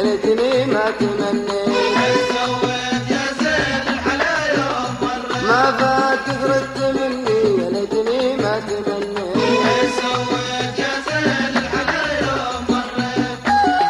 ليتني ما تمنيت. ايش سويت يا زين الحلا يوم مريت؟ ما فات كثرت مني يا ليتني ما تمنيت. ايش سويت يا زين الحلا يوم مريت؟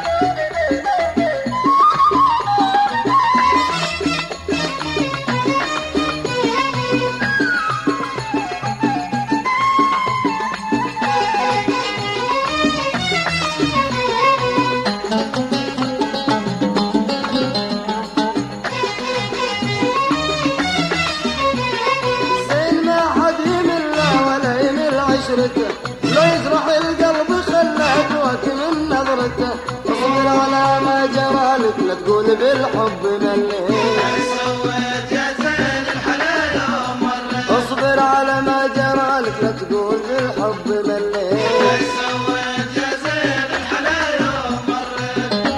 لو يجرح القلب خلات وقت من نظرته. اصبر على ما جرى لك لا تقول بالحب مليت. ايش سويت يا زين الحلا يوم مريت؟ اصبر على ما جرى لك لا تقول بالحب مليت. ايش سويت يا زين الحلا يوم مريت؟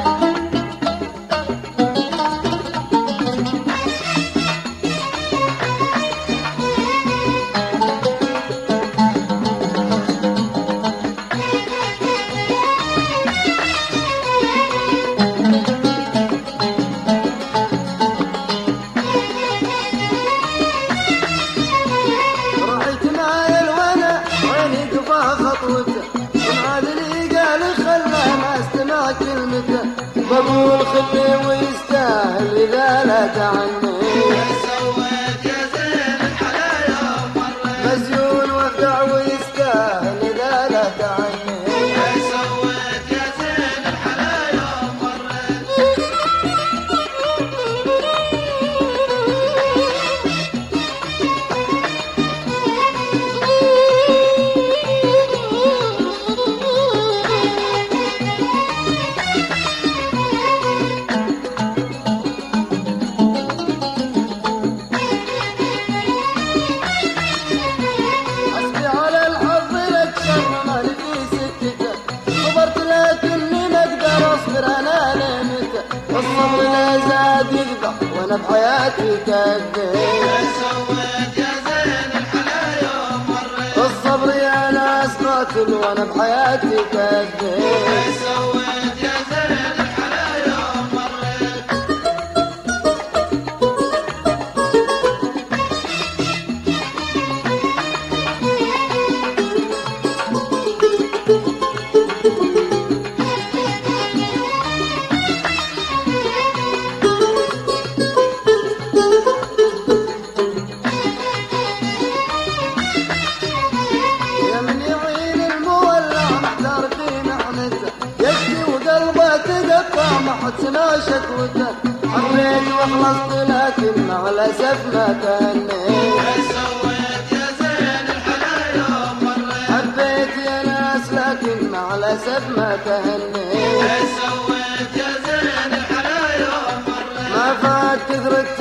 بقول خلي ويستاهل إذا لا تعني. ايش سويت يا زين الحلا يوم مريت؟ مزيون وفدع ويستاهل إذا لا تعني. ايش سويت يا زين الحلا يوم مريت؟ الصبر لا زاد يذبح وانا بحياتي كذب. ايش سويت يا زين الحلا يوم مريت؟ الصبر يا ناس قاتل وانا بحياتي كذب. ايش سويت يا زين الحلا يوم مريت؟ حسنا شكوته حبيت وخلصت لكن مع الأسف ما تهنيت. ايش سويت يا زين الحلا يوم مريت؟ حبيت يا ناس لكن مع الأسف ما تهنيت. ايش سويت يا زين الحلا يوم مريت؟ ما فات كثرت